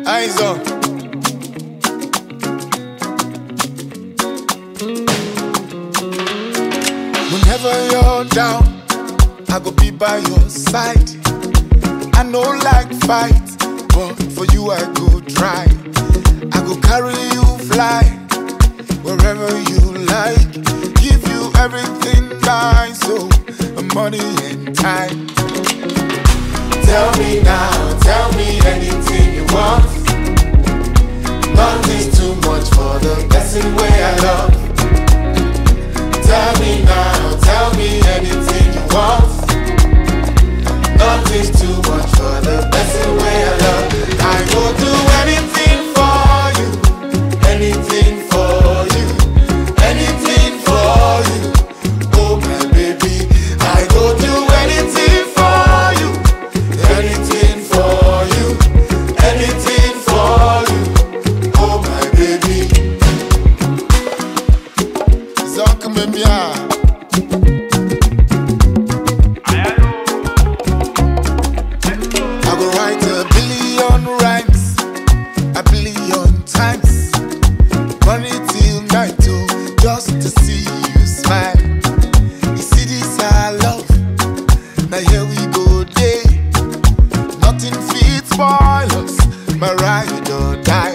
Eyes on. Whenever you're down, I go be by your side. I know like fight, but for you I go try. I go carry you fly wherever you like. Give you everything nice, so money and time. Tell me now, tell me anything you want. Nothing's too much for the blessing way I love. Tell me now, tell me anything you want. Nothing's too much for the blessing way I love. I will do anything for you, anything for you, anything for you. Oh my baby, I will do anything for you, anything for you, anything for you. Oh my baby, Zoka Mbia. Just to see you smile. You see this I love. Now here we go day. Nothing fits spoil us. My ride or die.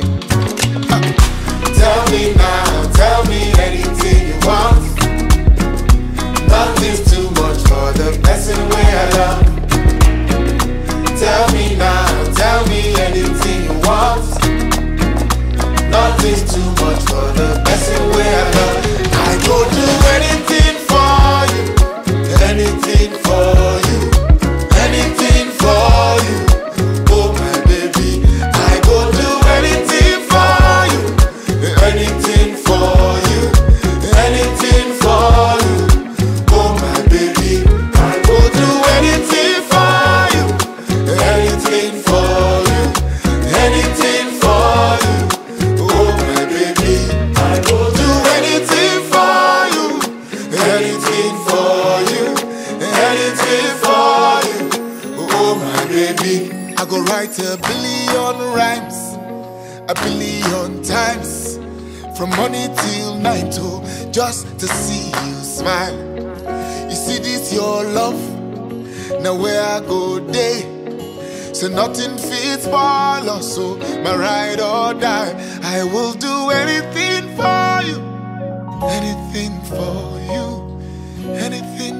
Tell me now, tell me anything you want. Nothing's too much for the blessing way I love. Tell me now, tell me anything you want. Nothing's too much for the blessing way I love. I go do anything for you, anything for you, anything for you. Oh my baby, I go do anything for you, anything for you, anything for you. Oh my baby, I go do anything for you, anything for you, anything for you. Oh my baby, I go do anything for you, anything for you, anything for you. Oh my baby, I go write a billion rhymes, a billion times, from morning till night, oh, just to see you smile. You see this your love, now where I go day. So nothing fits spoil us, so my ride or die. I will do anything for you, anything for you, anything